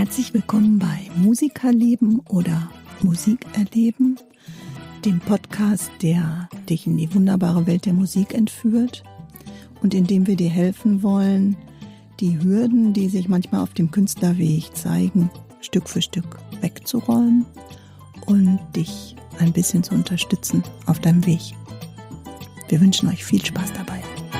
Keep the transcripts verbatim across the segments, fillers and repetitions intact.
Herzlich willkommen bei Musikerleben oder Musik erleben, dem Podcast, der dich in die wunderbare Welt der Musik entführt und in dem wir dir helfen wollen, die Hürden, die sich manchmal auf dem Künstlerweg zeigen, Stück für Stück wegzuräumen und dich ein bisschen zu unterstützen auf deinem Weg. Wir wünschen euch viel Spaß dabei.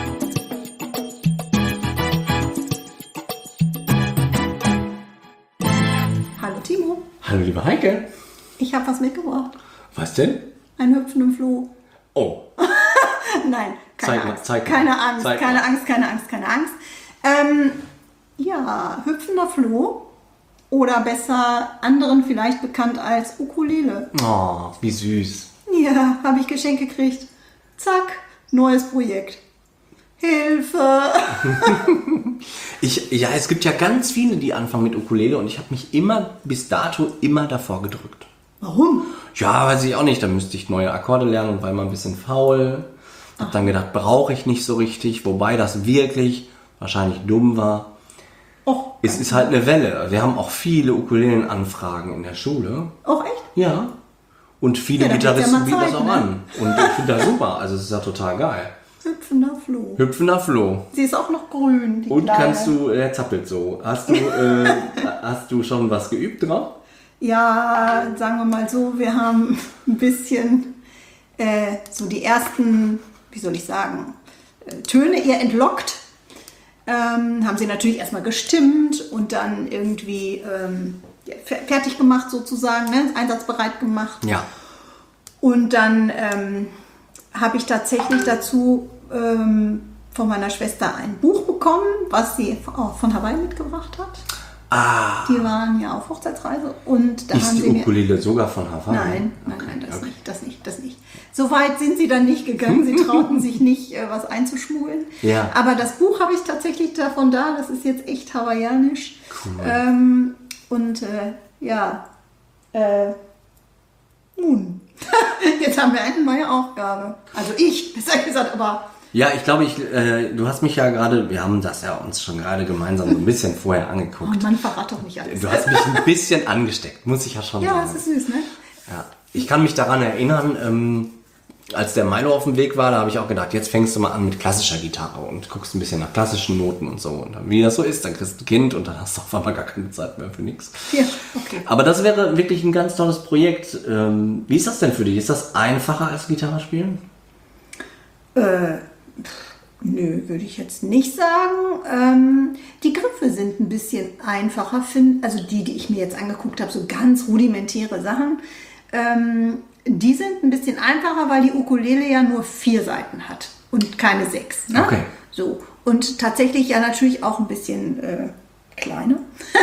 Hallo Timo. Hallo liebe Heike. Ich habe was mitgebracht. Was denn? Ein hüpfenden Floh. Oh. Nein, keine Zeig mal, Angst. zeig mal. keine Angst, Zeig keine mal. Angst, keine Angst, keine Angst. Ähm, ja, hüpfender Floh oder besser anderen vielleicht bekannt als Ukulele. Oh, wie süß. Ja, habe ich Geschenk gekriegt. Zack, neues Projekt. Hilfe! Ich, ja, es gibt ja ganz viele, die anfangen mit Ukulele und ich habe mich immer, bis dato, immer davor gedrückt. Warum? Ja, weiß ich auch nicht. Da müsste ich neue Akkorde lernen und war immer ein bisschen faul. Hab dann gedacht, brauche ich nicht so richtig. Wobei das wirklich wahrscheinlich dumm war. Och, Es ist halt eine Welle. Wir haben auch viele Ukulelen-Anfragen in der Schule. auch echt? Ja. Und viele Ja, dann wird's ja Gitarristen mal bieten das Zeit, auch ne? an. Und ich finde das super. Also es ist ja total geil. Hüpfender Floh. Hüpfender Floh. Sie ist auch noch grün, die Und Kleine. kannst du, er zappelt so. Hast du, äh, hast du schon was geübt drauf? Ja, sagen wir mal so, wir haben ein bisschen äh, so die ersten, wie soll ich sagen, äh, Töne ihr entlockt. Ähm, haben sie natürlich erstmal gestimmt und dann irgendwie ähm, ja, fer- fertig gemacht sozusagen, ne? Einsatzbereit gemacht. Ja. Und dann ähm, habe ich tatsächlich dazu ähm, von meiner Schwester ein Buch bekommen, was sie auch von Hawaii mitgebracht hat. Ah, Die waren ja auf Hochzeitsreise und da ist haben die sie mir... Ukulele sogar von Hawaii? Nein, nein, Okay, nein, das okay. nicht, das nicht, das nicht. So weit sind sie dann nicht gegangen. Sie trauten sich nicht, äh, was einzuschmuggeln. Ja. Aber das Buch habe ich tatsächlich davon da. Das ist jetzt echt hawaiianisch. Cool. Ähm, und äh, ja, äh, nun, jetzt haben wir eine neue Aufgabe. Also ich, besser gesagt, aber Ja, ich glaube, ich, äh, du hast mich ja gerade, wir haben das ja uns schon gerade gemeinsam so ein bisschen vorher oh angeguckt. Mann, verrat doch nicht alles. Du hast mich ein bisschen angesteckt, muss ich ja schon Ja, sagen. das ist süß, ne? Ja. Ich kann mich daran erinnern, ähm, als der Milo auf dem Weg war, da habe ich auch gedacht, jetzt fängst du mal an mit klassischer Gitarre und guckst ein bisschen nach klassischen Noten und so. Und dann, wie das so ist, dann kriegst du ein Kind und dann hast du auf einmal gar keine Zeit mehr für nichts. Ja, okay. Aber das wäre wirklich ein ganz tolles Projekt. Ähm, wie ist das denn für dich? Ist das einfacher als Gitarre spielen? Äh, nö, würde ich jetzt nicht sagen. Ähm, die Griffe sind ein bisschen einfacher, find, also die, die ich mir jetzt angeguckt habe, so ganz rudimentäre Sachen. Ähm, die sind ein bisschen einfacher, weil die Ukulele ja nur vier Seiten hat und keine sechs. Ne? Okay. So. Und tatsächlich ja natürlich auch ein bisschen äh, kleiner.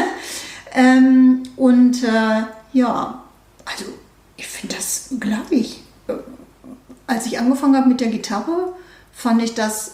ähm, und äh, ja, also ich finde das gleich. Äh, als ich angefangen habe mit der Gitarre, fand ich das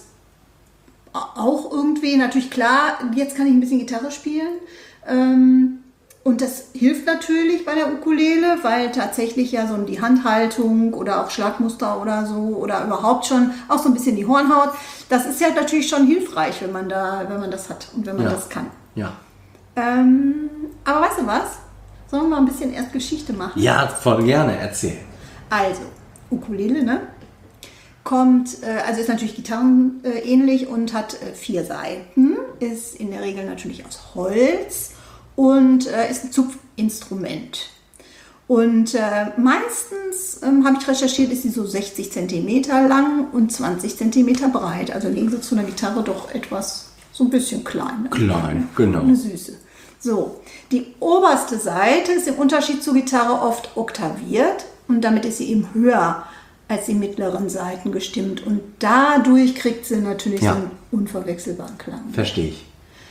auch irgendwie, natürlich klar, jetzt kann ich ein bisschen Gitarre spielen. Ähm, und das hilft natürlich bei der Ukulele, weil tatsächlich ja so die Handhaltung oder auch Schlagmuster oder so oder überhaupt schon auch so ein bisschen die Hornhaut, das ist ja natürlich schon hilfreich, wenn man da, wenn man das hat und wenn man Ja. das kann. Ja. Ähm, aber weißt du was? Sollen wir mal ein bisschen erst Geschichte machen? Ja, voll gerne, erzähl. Also, Ukulele, ne? Kommt, äh, also ist natürlich Gitarren äh, ähnlich und hat äh, vier Saiten, ist in der Regel natürlich aus Holz und äh, ist ein Zupfinstrument. Und äh, meistens, ähm, habe ich recherchiert, ist sie so sechzig Zentimeter lang und zwanzig Zentimeter breit. Also im Gegensatz zu einer Gitarre doch etwas, so ein bisschen klein. Ne? Klein, genau. Eine Süße. So, die oberste Seite ist im Unterschied zur Gitarre oft oktaviert und damit ist sie eben höher als die mittleren Seiten gestimmt. Und dadurch kriegt sie natürlich Ja. so einen unverwechselbaren Klang. Verstehe ich.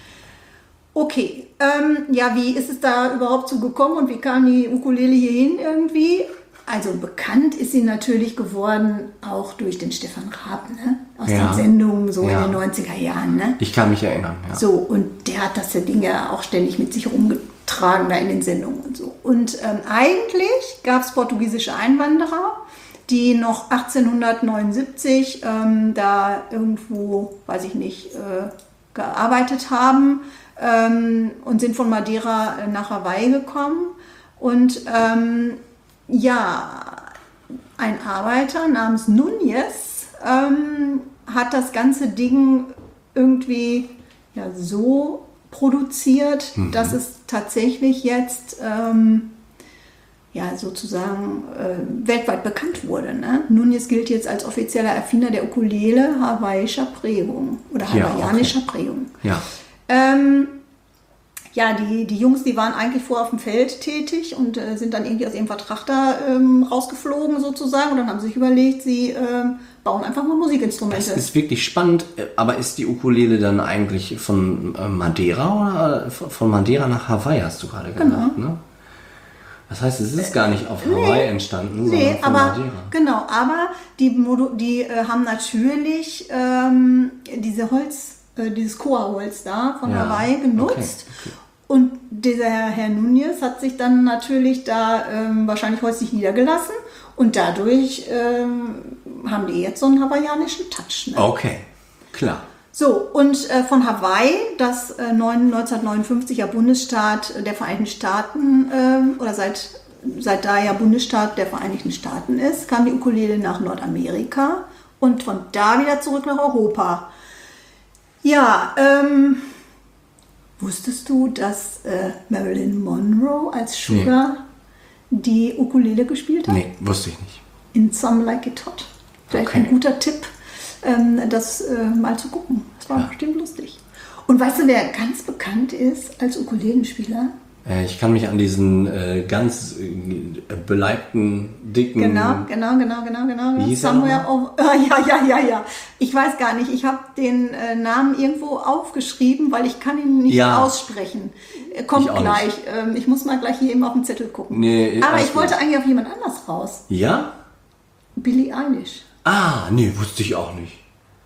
Okay, ähm, ja, wie ist es da überhaupt zu gekommen und wie kam die Ukulele hierhin irgendwie? Also bekannt ist sie natürlich geworden auch durch den Stefan Raab, ne? Aus Ja. den Sendungen so Ja. in den neunziger Jahren. Ne? Ich kann mich erinnern, ja. So, und der hat das Ding ja auch ständig mit sich rumgetragen da in den Sendungen und so. Und ähm, eigentlich gab es portugiesische Einwanderer, die noch achtzehnhundertneunundsiebzig ähm, da irgendwo, weiß ich nicht, äh, gearbeitet haben ähm, und sind von Madeira nach Hawaii gekommen. Und ähm, ja, ein Arbeiter namens Núñez ähm, hat das ganze Ding irgendwie ja, so produziert, mhm. dass es tatsächlich jetzt ähm, ja, sozusagen äh, weltweit bekannt wurde. Ne? Núñez gilt jetzt als offizieller Erfinder der Ukulele hawaiischer Prägung oder hawaiianischer ja, okay. Prägung. Ja, ähm, ja die, die Jungs, die waren eigentlich vorher auf dem Feld tätig und äh, sind dann irgendwie aus ihrem Vertrag da ähm, rausgeflogen sozusagen und dann haben sie sich überlegt, sie ähm, bauen einfach mal Musikinstrumente. Das ist wirklich spannend, aber ist die Ukulele dann eigentlich von Madeira oder von Madeira nach Hawaii, hast du gerade gesagt, genau. ne? Das heißt, es ist gar nicht auf Hawaii nee, entstanden, sondern nee, von aber, Madeira. Genau, aber die, die äh, haben natürlich ähm, diese Holz, äh, dieses Koa-Holz da von ja, Hawaii genutzt. Okay, okay. Und dieser Herr Núñez hat sich dann natürlich da ähm, wahrscheinlich häuslich niedergelassen und dadurch ähm, haben die jetzt so einen hawaiianischen Touch. Ne? Okay, klar. So, und äh, von Hawaii, das äh, neunzehnhundertneunundfünfzig ja Bundesstaat der Vereinigten Staaten äh, oder seit, seit da ja Bundesstaat der Vereinigten Staaten ist, kam die Ukulele nach Nordamerika und von da wieder zurück nach Europa. Ja, ähm, wusstest du, dass äh, Marilyn Monroe als Sugar nee. die Ukulele gespielt hat? Nee, wusste ich nicht. In Some Like It Hot. Vielleicht okay. ein guter Tipp. das äh, mal zu gucken. Das war ja. bestimmt lustig. Und weißt du, wer ganz bekannt ist als Ukulelenspieler? Äh, ich kann mich an diesen äh, ganz äh, beleibten, dicken... Genau, genau, genau, genau, genau. Wie hieß Somewhere over, ja, ja, ja, ja. Ich weiß gar nicht, ich habe den äh, Namen irgendwo aufgeschrieben, weil ich kann ihn nicht ja. aussprechen. Er kommt gleich. Ähm, ich muss mal gleich hier eben auf den Zettel gucken. Nee, Aber ich wollte eigentlich auf jemand anders raus. Ja? Billie Eilish. Ah, nee, wusste ich auch nicht.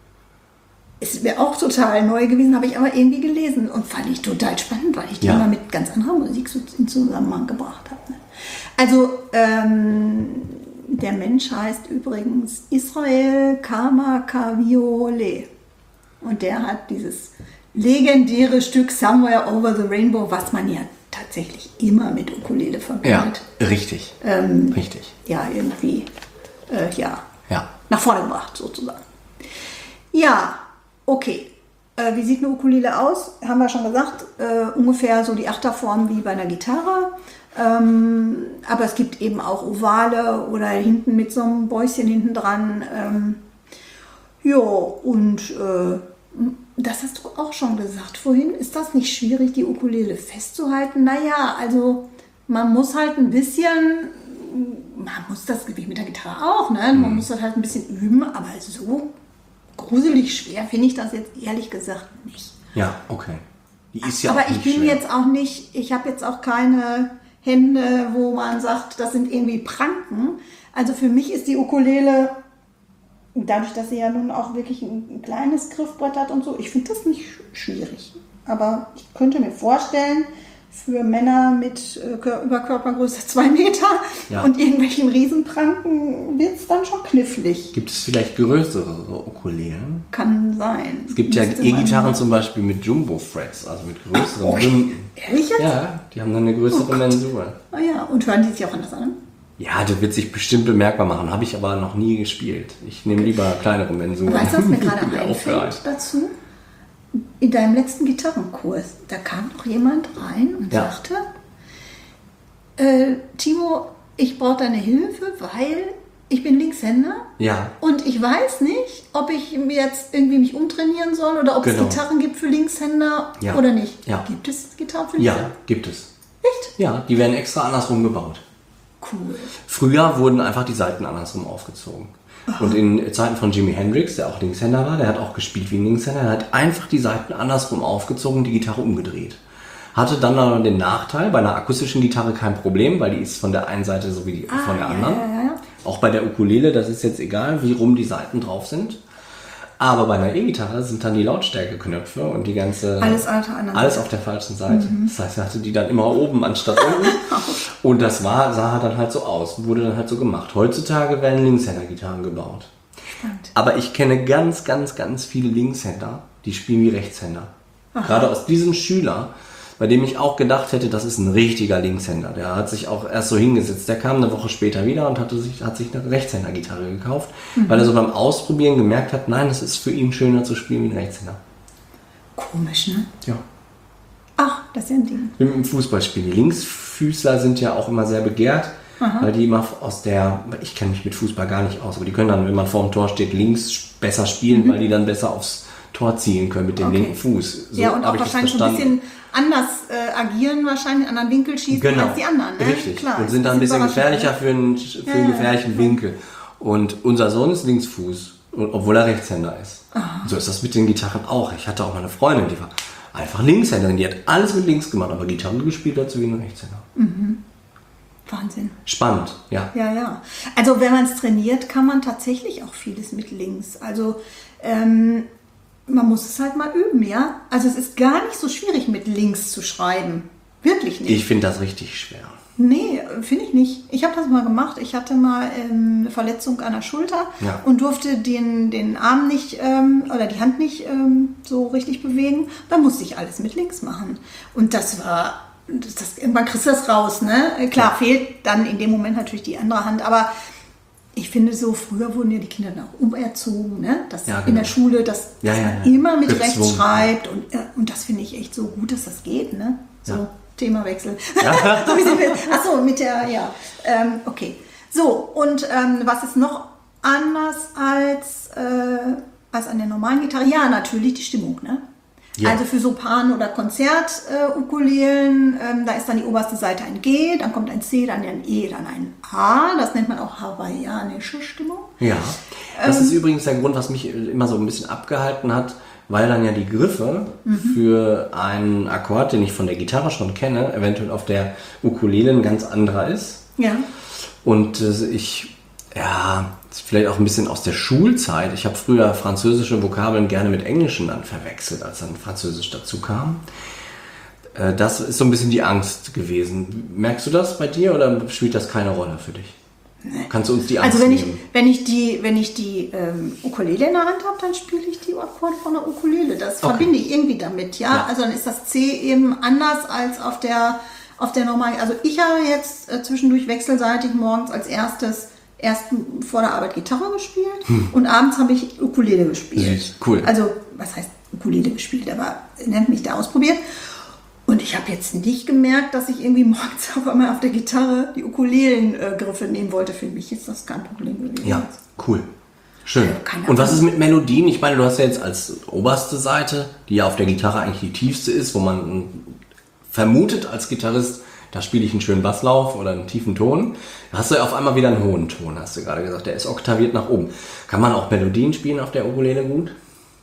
Es wäre auch total neu gewesen, habe ich aber irgendwie gelesen und fand ich total spannend, weil ich die ja. immer mit ganz anderer Musik so in Zusammenhang gebracht habe. Ne? Also, ähm, der Mensch heißt übrigens Israel Kamakawiole und der hat dieses legendäre Stück Somewhere Over the Rainbow, was man ja tatsächlich immer mit Ukulele verbindet. Ja, richtig. Ähm, richtig. Ja, irgendwie, äh, ja. Ja. nach vorne gebracht, sozusagen. Ja, okay. Äh, wie sieht eine Ukulele aus? Haben wir schon gesagt, äh, ungefähr so die Achterform wie bei einer Gitarre. Ähm, aber es gibt eben auch Ovale oder hinten mit so einem Bäuschen hinten dran. Ähm, ja, und äh, das hast du auch schon gesagt vorhin. Ist das nicht schwierig, die Ukulele festzuhalten? Naja, also man muss halt ein bisschen... Man muss das wie mit der Gitarre auch, ne? Man mhm. muss das halt ein bisschen üben, aber so gruselig schwer finde ich das jetzt ehrlich gesagt nicht. Ja, okay. Die ist ja aber auch ich nicht bin schwer. jetzt auch nicht, ich habe jetzt auch keine Hände, wo man sagt, das sind irgendwie Pranken. Also für mich ist die Ukulele, dadurch, dass sie ja nun auch wirklich ein, ein kleines Griffbrett hat und so, ich finde das nicht schwierig. Aber ich könnte mir vorstellen, für Männer mit äh, Überkörpergröße zwei Meter ja. und irgendwelchen Riesenpranken wird es dann schon knifflig. Gibt es vielleicht größere Ukulelen? Kann sein. Es gibt ja E-Gitarren zum Beispiel mit Jumbo-Frets, also mit größeren oh, Bünden. Ehrlich jetzt? Ja, die haben dann eine größere oh Mensur. Oh ja, und hören die sich auch anders an? Ja, das wird sich bestimmt bemerkbar machen, habe ich aber noch nie gespielt. Ich nehme lieber kleinere Mensuren. Weißt du, was mir gerade einfällt dazu? In deinem letzten Gitarrenkurs, da kam doch jemand rein und ja. sagte, äh, Timo, ich brauche deine Hilfe, weil ich bin Linkshänder ja. und ich weiß nicht, ob ich mir jetzt irgendwie mich umtrainieren soll oder ob genau. es Gitarren gibt für Linkshänder ja. oder nicht. Ja. Gibt es Gitarren für Linkshänder? Ja, gibt es. Echt? Ja, die werden extra andersrum gebaut. Cool. Früher wurden einfach die Saiten andersrum aufgezogen. Und in Zeiten von Jimi Hendrix, der auch Linkshänder war, der hat auch gespielt wie ein Linkshänder, der hat einfach die Saiten andersrum aufgezogen, die Gitarre umgedreht. Hatte dann aber den Nachteil, bei einer akustischen Gitarre kein Problem, weil die ist von der einen Seite so wie die, ah, von der anderen. Ja, ja, ja. Auch bei der Ukulele, das ist jetzt egal, wie rum die Saiten drauf sind. Aber bei einer E-Gitarre sind dann die Lautstärkeknöpfe und die ganze... Alles, alles auf der falschen Seite. Mhm. Das heißt, er hatte die dann immer oben anstatt unten. Und das war, sah dann halt so aus. Wurde dann halt so gemacht. Heutzutage werden Linkshänder-Gitarren gebaut. Spannend. Aber ich kenne ganz, ganz, ganz viele Linkshänder, die spielen wie Rechtshänder. Aha. Gerade aus diesem Schüler, bei dem ich auch gedacht hätte, das ist ein richtiger Linkshänder. Der hat sich auch erst so hingesetzt. Der kam eine Woche später wieder und hatte sich, hat sich eine Rechtshänder-Gitarre gekauft, mhm. weil er so beim Ausprobieren gemerkt hat, nein, es ist für ihn schöner zu spielen wie ein Rechtshänder. Komisch, ne? Ja. Ach, das ist ja ein Ding. Im Fußballspiel. Die Linksfüßler sind ja auch immer sehr begehrt, aha. weil die immer aus der, ich kenne mich mit Fußball gar nicht aus, aber die können dann, wenn man vor dem Tor steht, links besser spielen, mhm. weil die dann besser aufs Tor ziehen können mit dem okay. linken Fuß. So ja, und auch wahrscheinlich schon ein bisschen anders äh, agieren, wahrscheinlich einen anderen Winkel schießen genau. als die anderen. Ne? Richtig. Klar, und sind dann ein bisschen gefährlicher für einen, für ja, einen gefährlichen ja. Winkel. Und unser Sohn ist Linksfuß, obwohl er Rechtshänder ist. Aha. So ist das mit den Gitarren auch. Ich hatte auch mal eine Freundin, die war einfach Linkshänderin. Die hat alles mit links gemacht, aber Gitarre gespielt hat sie wie ein Rechtshänder. Mhm. Wahnsinn. Spannend, ja. Ja, ja. Also wenn man es trainiert, kann man tatsächlich auch vieles mit links. Also ähm, man muss es halt mal üben, ja. Also es ist gar nicht so schwierig, mit links zu schreiben. Wirklich nicht. Ich finde das richtig schwer. Nee, finde ich nicht. Ich habe das mal gemacht. Ich hatte mal ähm, eine Verletzung an der Schulter ja. und durfte den, den Arm nicht ähm, oder die Hand nicht ähm, so richtig bewegen. Dann musste ich alles mit links machen. Und das war, das, das, irgendwann kriegst du das raus, ne? Klar, ja. fehlt dann in dem Moment natürlich die andere Hand, aber ich finde so, früher wurden ja die Kinder dann auch umerzogen, ne? Dass ja, genau. in der Schule, dass, ja, dass ja, man ja. immer mit Gezwungen. rechts schreibt und, und das finde ich echt so gut, dass das geht, ne? So. Ja. Themawechsel. Ja. so wie sind wir. Achso, mit der, ja. Ähm, okay. So, und ähm, was ist noch anders als, äh, als an der normalen Gitarre? Ja, natürlich die Stimmung, ne? Ja. Also für Sopran- oder Konzert-Ukulelen, äh, ähm, da ist dann die oberste Seite ein G, dann kommt ein C, dann ein E, dann ein A. Das nennt man auch hawaiianische Stimmung. Ja, das ähm, ist übrigens der Grund, was mich immer so ein bisschen abgehalten hat, weil dann ja die Griffe mhm. für einen Akkord, den ich von der Gitarre schon kenne, eventuell auf der Ukulele ein ganz anderer ist. Ja. Und äh, ich, ja, vielleicht auch ein bisschen aus der Schulzeit. Ich habe früher französische Vokabeln gerne mit englischen dann verwechselt, als dann Französisch dazu kam. Äh, das ist so ein bisschen die Angst gewesen. Merkst du das bei dir oder spielt das keine Rolle für dich? Nee. Kannst du uns die Angst also wenn nehmen? ich wenn ich die wenn ich die ähm, Ukulele in der Hand habe, dann spiele ich die Akkorde von der Ukulele. Das okay. verbinde ich irgendwie damit, ja? ja. Also dann ist das C eben anders als auf der auf der normalen. Also ich habe jetzt äh, zwischendurch wechselseitig morgens als erstes erst vor der Arbeit Gitarre gespielt hm. und abends habe ich Ukulele gespielt. Süß. Cool. Also was heißt Ukulele gespielt? Aber nennt mich da ausprobiert. Und ich habe jetzt nicht gemerkt, dass ich irgendwie morgens auf einmal auf der Gitarre die Ukulelengriffe nehmen wollte. Für mich ist das kein Problem gewesen. Ja, cool. Schön. Und was ist mit Melodien? Ich meine, du hast ja jetzt als oberste Seite, die ja auf der Gitarre eigentlich die tiefste ist, wo man vermutet als Gitarrist, da spiele ich einen schönen Basslauf oder einen tiefen Ton. Da hast du ja auf einmal wieder einen hohen Ton, hast du gerade gesagt. Der ist oktaviert nach oben. Kann man auch Melodien spielen auf der Ukulele gut?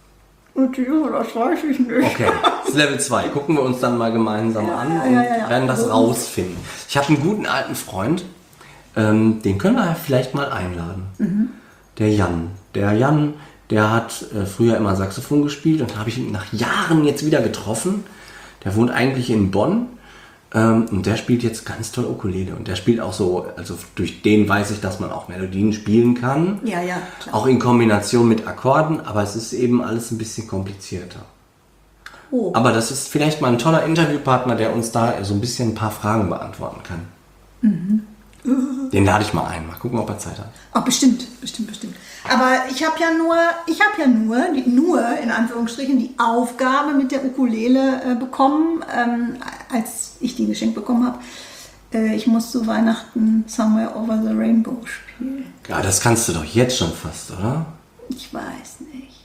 Das weiß ich nicht. Okay, das ist Level zwei. Gucken wir uns dann mal gemeinsam ja, an ja, und ja, ja. werden das rausfinden. Ich habe einen guten alten Freund, ähm, den können wir vielleicht mal einladen. Mhm. Der Jan. Der Jan, der hat äh, früher immer Saxophon gespielt und habe ich ihn nach Jahren jetzt wieder getroffen. Der wohnt eigentlich in Bonn. Ähm, und der spielt jetzt ganz toll Ukulele. Und der spielt auch so, also durch den weiß ich, dass man auch Melodien spielen kann. Ja, ja, klar. Auch in Kombination mit Akkorden, aber es ist eben alles ein bisschen komplizierter. Oh. Aber das ist vielleicht mal ein toller Interviewpartner, der uns da so ein bisschen ein paar Fragen beantworten kann. Mhm. Den lade ich mal ein. Mal gucken, ob er Zeit hat. Oh, bestimmt, bestimmt, bestimmt. Aber ich habe ja nur, ich habe ja nur, nur in Anführungsstrichen, die Aufgabe mit der Ukulele äh, bekommen, ähm, als ich die geschenkt bekommen habe. Äh, ich muss zu Weihnachten Somewhere Over the Rainbow spielen. Ja, das kannst du doch jetzt schon fast, oder? Ich weiß nicht.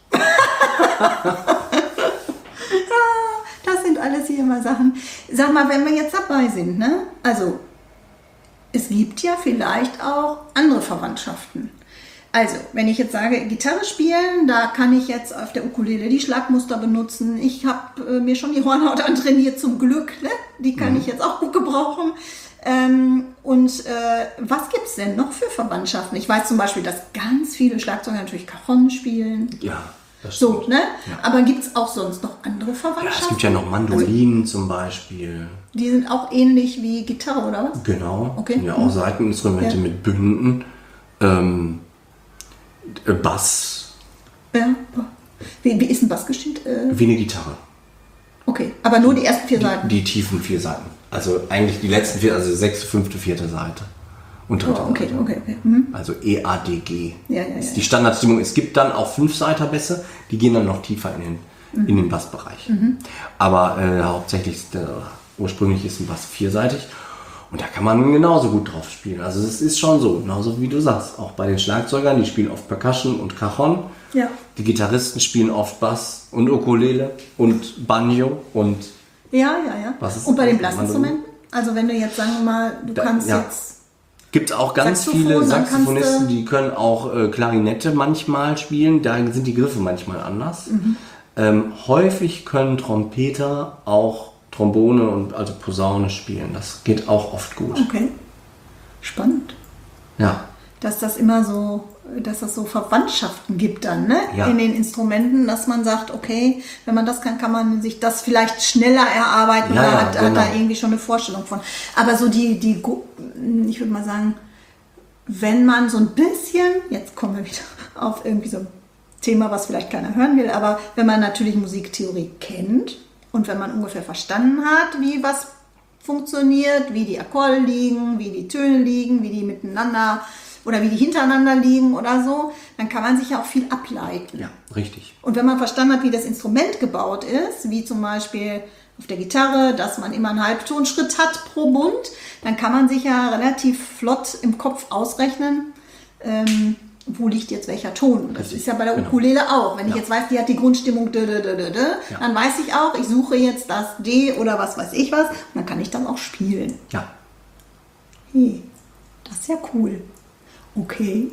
Das sind alles hier immer Sachen. Sag mal, wenn wir jetzt dabei sind, ne? Also, es gibt ja vielleicht auch andere Verwandtschaften. Also, wenn ich jetzt sage, Gitarre spielen, da kann ich jetzt auf der Ukulele die Schlagmuster benutzen. Ich habe äh, mir schon die Hornhaut antrainiert, zum Glück. Ne? Die kann mhm. ich jetzt auch gut gebrauchen. Ähm, und äh, was gibt es denn noch für Verwandtschaften? Ich weiß zum Beispiel, dass ganz viele Schlagzeuger natürlich Cajon spielen. Ja, das so, stimmt. Ne? Ja. Aber gibt es auch sonst noch andere Verwandtschaften? Ja, es gibt ja noch Mandolinen also, zum Beispiel. Die sind auch ähnlich wie Gitarre, oder was? Genau. Okay. Ja, auch Saiteninstrumente ja. mit Bünden. Ähm, Bass. Ja. Wie, wie ist ein Bass gestimmt? Äh, wie eine Gitarre. Aber nur die ersten vier Seiten? Die, die tiefen vier Seiten. Also eigentlich die letzten vier, also sechste, fünfte, vierte Seite. Und dritte oh, okay, Seite. okay, okay. Mhm. Also E A D G. Ja, ja, ja, ist die Standardstimmung. Es gibt dann auch Fünfseiter-Bässe, die gehen dann noch tiefer in den, mhm. in den Bassbereich. Mhm. Aber äh, hauptsächlich ist der, ursprünglich ist ein Bass vierseitig. Und da kann man genauso gut drauf spielen. Also es ist schon so, genauso wie du sagst. Auch bei den Schlagzeugern, die spielen oft Percussion und Cajon. Ja. Die Gitarristen spielen oft Bass und Ukulele und Banjo und... Ja, ja, ja. Was ist und bei den das? Blasinstrumenten? Also wenn du jetzt, sagen wir mal, du Da, kannst ja. jetzt... Gibt es auch ganz Saxophon, viele dann Saxophonisten, kannst du- die können auch äh, Klarinette manchmal spielen. Da sind die Griffe manchmal anders. Mhm. Ähm, häufig können Trompeter auch Trombone und also Posaune spielen. Das geht auch oft gut. Okay. Spannend. Ja. Dass das immer so, dass das so Verwandtschaften gibt dann, ne? Ja. In den Instrumenten, dass man sagt, okay, wenn man das kann, kann man sich das vielleicht schneller erarbeiten Ja, oder ja, hat, genau. hat da irgendwie schon eine Vorstellung von. Aber so die, die, Gu- ich würde mal sagen, wenn man so ein bisschen, jetzt kommen wir wieder auf irgendwie so ein Thema, was vielleicht keiner hören will, aber wenn man natürlich Musiktheorie kennt und wenn man ungefähr verstanden hat, wie was funktioniert, wie die Akkorde liegen, wie die Töne liegen, wie die miteinander oder wie die hintereinander liegen oder so, dann kann man sich ja auch viel ableiten. Ja, richtig. Und wenn man verstanden hat, wie das Instrument gebaut ist, wie zum Beispiel auf der Gitarre, dass man immer einen Halbtonschritt hat pro Bund, dann kann man sich ja relativ flott im Kopf ausrechnen, ähm, wo liegt jetzt welcher Ton. Das Richtig, ist ja bei der genau. Ukulele auch. Wenn ich Ja. jetzt weiß, die hat die Grundstimmung, dö, dö, dö, dö, dö, Ja. dann weiß ich auch, ich suche jetzt das D oder was weiß ich was, und dann kann ich das auch spielen. Ja. Hey, das ist ja cool. Okay.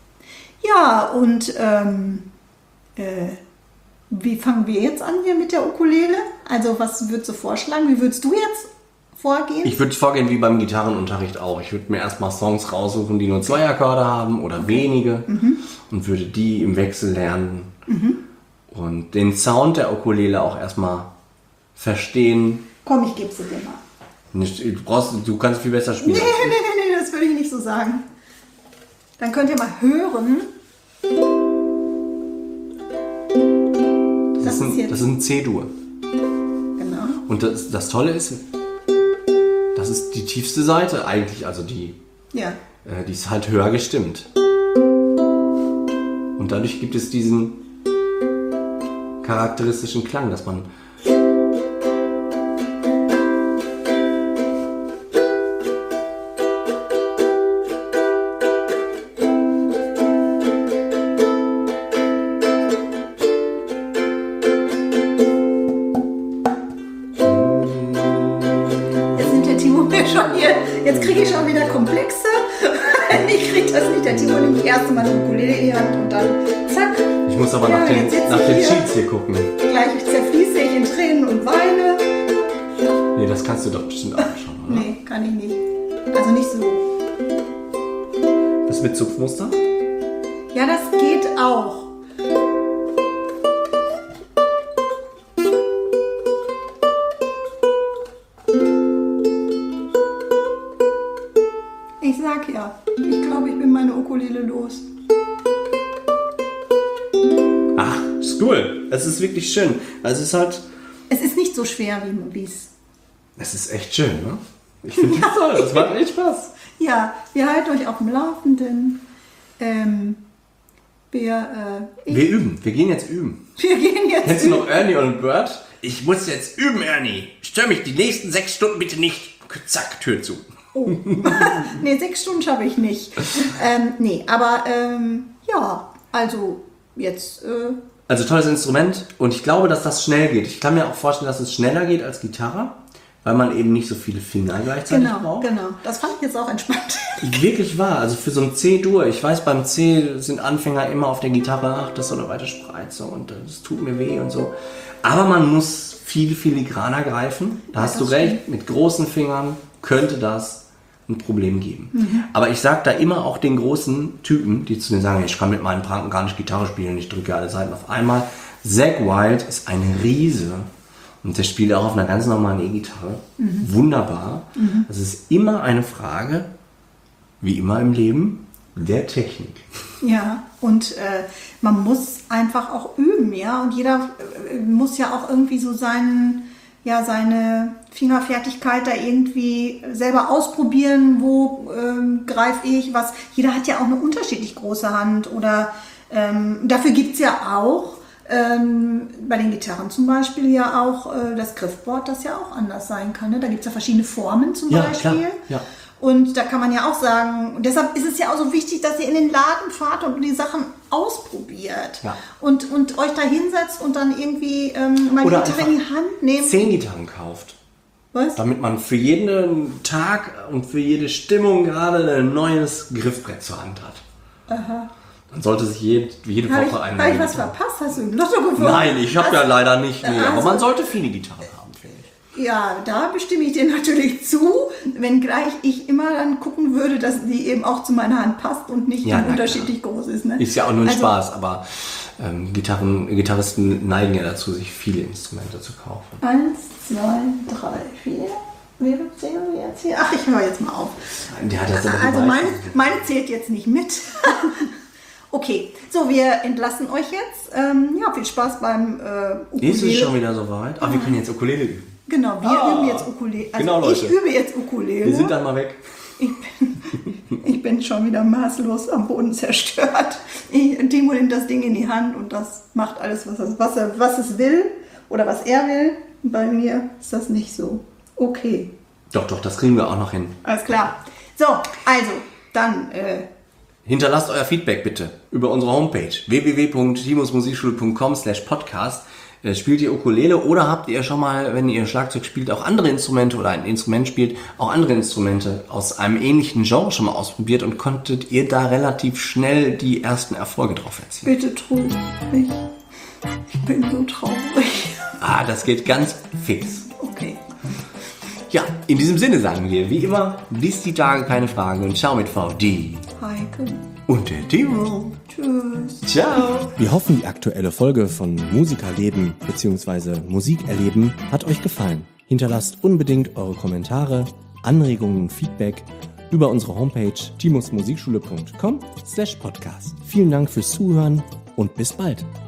Ja, und ähm, äh, wie fangen wir jetzt an hier mit der Ukulele? Also was würdest du vorschlagen? Wie würdest du jetzt vorgehen? Ich würde vorgehen wie beim Gitarrenunterricht auch. Ich würde mir erstmal Songs raussuchen, die nur zwei Akkorde haben oder wenige und würde die im Wechsel lernen und den Sound der Ukulele auch erstmal verstehen. Komm, ich gebe sie dir mal. Nicht, du, brauchst, du kannst viel besser Nee, spielen. nee, nee, nee, das würde ich nicht so sagen. Dann könnt ihr mal hören. Das, Das ist ein, ist jetzt- das ist ein C-Dur. Genau. Und das, das Tolle ist, das ist die tiefste Seite eigentlich, also die, Ja. äh, die ist halt höher gestimmt. Und dadurch gibt es diesen charakteristischen Klang, dass man Jetzt nimmt der Timo mir schon hier, jetzt kriege ich schon wieder Komplexe. Ich kriege das nicht. Der Timo nimmt erst mal eine Ukulele in die Hand und dann zack. Ich muss aber Ja, nach den, jetzt sitze nach ich den hier. Cheats hier gucken. Gleich zerfließe ich in Tränen und weine. Nee, das kannst du doch bestimmt auch schon, oder? Nee, kann ich nicht. Also nicht so. Das mit Zupfmuster? Ja, das geht auch. Ich sag ja, ich glaube, ich bin meine Ukulele los. Ach, ist cool. Es ist wirklich schön. Also es ist halt, Es ist nicht so schwer, wie es. es ist echt schön, ne? Ich finde das toll. Das macht echt Spaß. Ja, wir halten euch auf dem Laufenden. Ähm, wir, äh, ich, Wir üben. Wir gehen jetzt üben. wir gehen jetzt. Kennst du noch Ernie und Bert? Ich muss jetzt üben, Ernie. Stör mich die nächsten sechs Stunden bitte nicht. Zack, Tür zu. Nee, sechs Stunden schaffe ich nicht. ähm, nee, aber ähm, ja, also jetzt. Äh, Also tolles Instrument und ich glaube, dass das schnell geht. Ich kann mir auch vorstellen, dass es schneller geht als Gitarre, weil man eben nicht so viele Finger gleichzeitig genau, braucht. genau. Das fand ich jetzt auch entspannt. Wirklich wahr. Also für so ein C-Dur, ich weiß, beim C sind Anfänger immer auf der Gitarre, ach, das ist so eine weite Spreize und das tut mir weh und so. Aber man muss viel filigraner greifen. Da Ja, hast du das recht, stimmt. mit großen Fingern könnte das ein Problem geben. Mhm. Aber ich sag da immer auch den großen Typen, die zu denen sagen, ich kann mit meinen Pranken gar nicht Gitarre spielen, ich drücke alle Seiten auf einmal. Zakk Wylde ist ein Riese und der spielt auch auf einer ganz normalen E-Gitarre. Mhm. Wunderbar. Es ist immer eine Frage, wie immer im Leben, der Technik. Ja, und äh, man muss einfach auch üben, ja. Und jeder äh, muss ja auch irgendwie so seinen, ja seine Fingerfertigkeit da irgendwie selber ausprobieren, wo ähm, greife ich, was. Jeder hat ja auch eine unterschiedlich große Hand oder ähm, dafür gibt es ja auch ähm, bei den Gitarren zum Beispiel ja auch äh, das Griffboard, das ja auch anders sein kann. Ne? Da gibt es ja verschiedene Formen zum Ja, Beispiel. klar, ja. Und da kann man ja auch sagen, und deshalb ist es ja auch so wichtig, dass ihr in den Laden fahrt und die Sachen ausprobiert. Ja. Und, und euch da hinsetzt und dann irgendwie ähm, mal Oder die Gitarre in die Hand nehmt. Zehn Gitarren kauft. Was? Damit man für jeden Tag und für jede Stimmung gerade ein neues Griffbrett zur Hand hat. Aha. Man sollte sich jede, jede Habe ich, Woche eine hab ich neue was Gitarre- verpasst? Hast du im Lotto gefunden? Nein, ich habe ja Hast- leider nicht. Nee, Also- aber man sollte viele Gitarren haben, finde ich. Ja, da bestimme ich dir natürlich zu, wenngleich ich immer dann gucken würde, dass die eben auch zu meiner Hand passt und nicht Ja, dann na unterschiedlich groß ist. Ne? Ist ja auch nur ein Also- Spaß, aber ähm, Gitarren, Gitarristen neigen ja dazu, sich viele Instrumente zu kaufen. Eins, zwei, drei, vier. Wie viel zählen wir jetzt hier? Ach, ich höre jetzt mal auf. Der hat jetzt aber Also die meine, Beispiele. meine zählt jetzt nicht mit. Okay, so wir entlassen euch jetzt. Ähm, ja, viel Spaß beim äh, Ist es Ukulele. schon wieder soweit? Ach, wir können jetzt Ukulele üben. Genau, wir Ah, üben jetzt Ukulele. Also genau, Leute. ich übe jetzt Ukulele. Wir sind dann mal weg. Ich bin, ich bin schon wieder maßlos am Boden zerstört. Ich, Timo nimmt das Ding in die Hand und das macht alles, was es, was, er, was es will oder was er will. Bei mir ist das nicht so. Okay, Doch, doch, das kriegen wir auch noch hin. alles klar. So, also, dann... Äh, Hinterlasst euer Feedback bitte über unsere Homepage w w w punkt timos musikschule punkt com slash podcast. Äh, Spielt ihr Ukulele oder habt ihr schon mal, wenn ihr Schlagzeug spielt, auch andere Instrumente oder ein Instrument spielt, auch andere Instrumente aus einem ähnlichen Genre schon mal ausprobiert und konntet ihr da relativ schnell die ersten Erfolge drauf erzielen? bitte traurig. Ich bin so traurig. Ah, das geht ganz fix. Okay. Ja, in diesem Sinne sagen wir, wie immer, bis die Tage keine Fragen und ciao mit V D Heike. und der Timo. Tschüss. Ciao. Wir hoffen, die aktuelle Folge von Musikerleben bzw. Musikerleben hat euch gefallen. Hinterlasst unbedingt eure Kommentare, Anregungen und Feedback über unsere Homepage timos musikschule punkt com slash podcast. Vielen Dank fürs Zuhören und bis bald.